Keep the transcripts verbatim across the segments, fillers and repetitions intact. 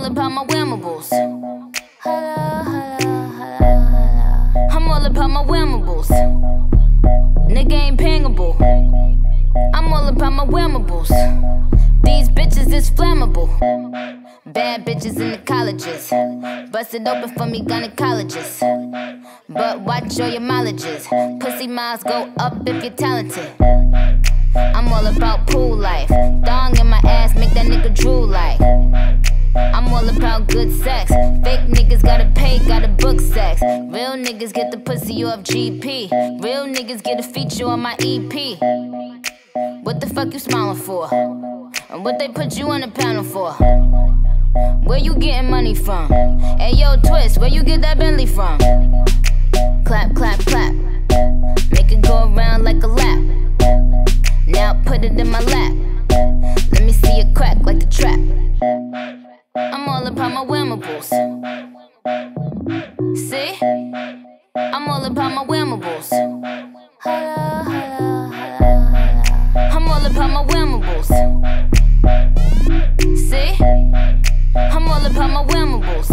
about my whammables. I'm all about my whammables. Nigga ain't pangable. I'm all about my whammables. These bitches is flammable. Bad bitches in the colleges. Bust it open for me gynecologists. But watch all your mileages. Pussy miles go up if you're talented. I'm all about pool life. Dong in my ass, make that nigga drool like. I'm all about good sex. Fake niggas gotta pay, gotta book sex. Real niggas get the pussy off G P. Real niggas get a feature on my E P. What the fuck you smiling for? And what they put you on the panel for? Where you getting money from? Hey yo, Twist, where you get that Bentley from? Clap, clap, clap. Make it go around like a lap. Now put it in my lap. Let me see it crack like the trap. I'm all about my whammables. See? I'm all about my whammables. I'm all about my whammables. See? I'm all about my whammables.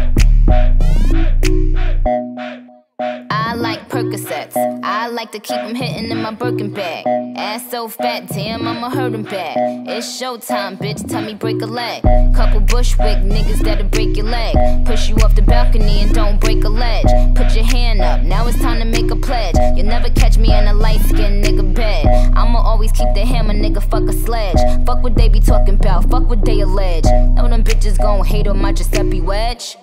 I like Percocets. I like to keep them hitting in my Birkin bag. Ass so fat, damn, I'ma hurt him bad. It's showtime, bitch, tell me break a leg. Couple Bushwick niggas that'll break your leg. Push you off the balcony and don't break a ledge. Put your hand up, now it's time to make a pledge. You'll never catch me in a light-skinned nigga bed. I'ma always keep the hammer, nigga, fuck a sledge. Fuck what they be talking about, fuck what they allege. Know them bitches gon' hate on my Giuseppe wedge.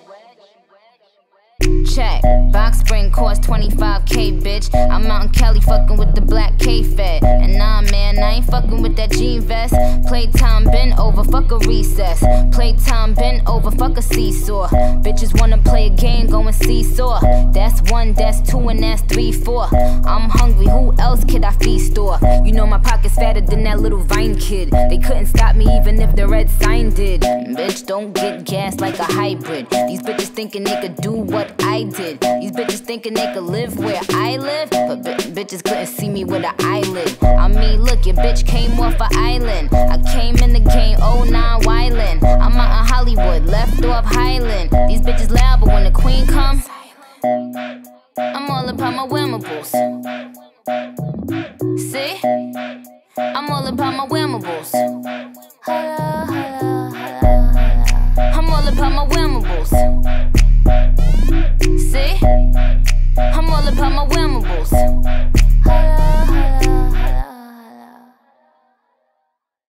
Check, box spring cost twenty-five K, bitch. I'm out in Cali fucking with the black K-Fed. And nah, man, I ain't fucking with that jean vest. Playtime been over, fuck a recess. Playtime been over, fuck a seesaw. Bitches wanna play a game, go and seesaw. That's one, that's two, and that's three, four. I'm hungry, who else could I feast or? You know my pocket's fatter than that little Vine kid. They couldn't stop me even if the red sign did. Bitch, don't get gas like a hybrid. These bitches thinking they could do what I did. These bitches thinking they could live where I live, but bitches couldn't see me with an eyelid. I mean, look, your bitch came off an island. I came in the game oh nine Wyland.